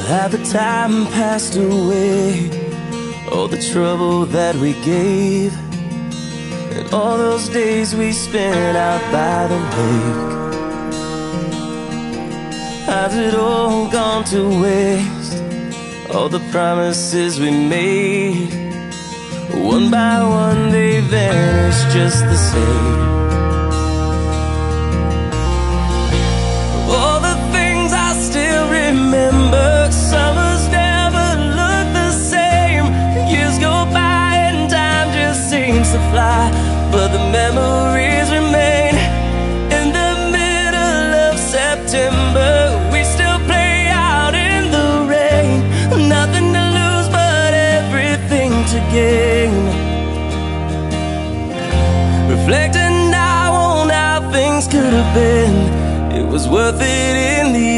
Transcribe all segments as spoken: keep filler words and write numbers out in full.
Had the time passed away, all the trouble that we gave, and all those days we spent out by the lake? Has it all gone to waste? All the promises we made, one by one they vanish just the same. All the things I still remember, summers never look the same. Years go by and time just seems to fly, but the memories remain. In the middle of September, we still play out in the rain. Nothing to lose but everything to gain. Reflecting now on how things could have been, it was worth it in the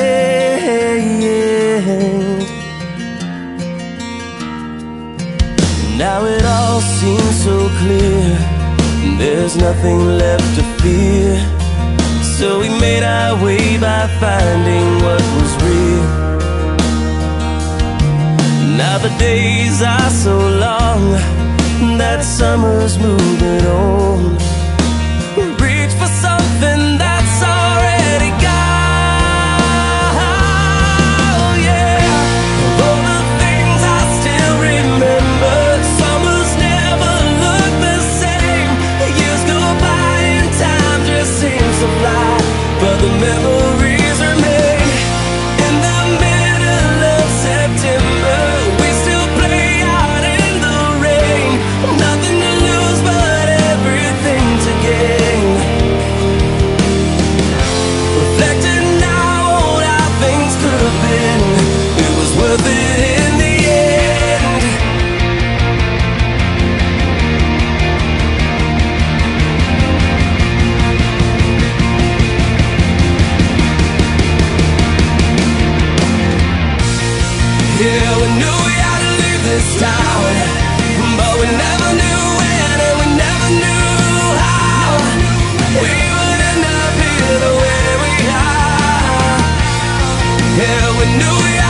end. Now it all seems so clear, there's nothing left to fear. So we made our way by finding what was real. Now the days are so long, that summer's moving on. Reach for something that's already gone, yeah. All the things I still remember, summers never look the same. Years go by and time just seems to fly, but the memories remain. In the middle of September, we still play out in the rain. Nothing to lose but everything to gain. Reflecting now on how things could have been, it was worth it in the end. Yeah, we knew we had to leave this town, but we never knew when and we never knew how we would end up here the way we are. Yeah, we knew we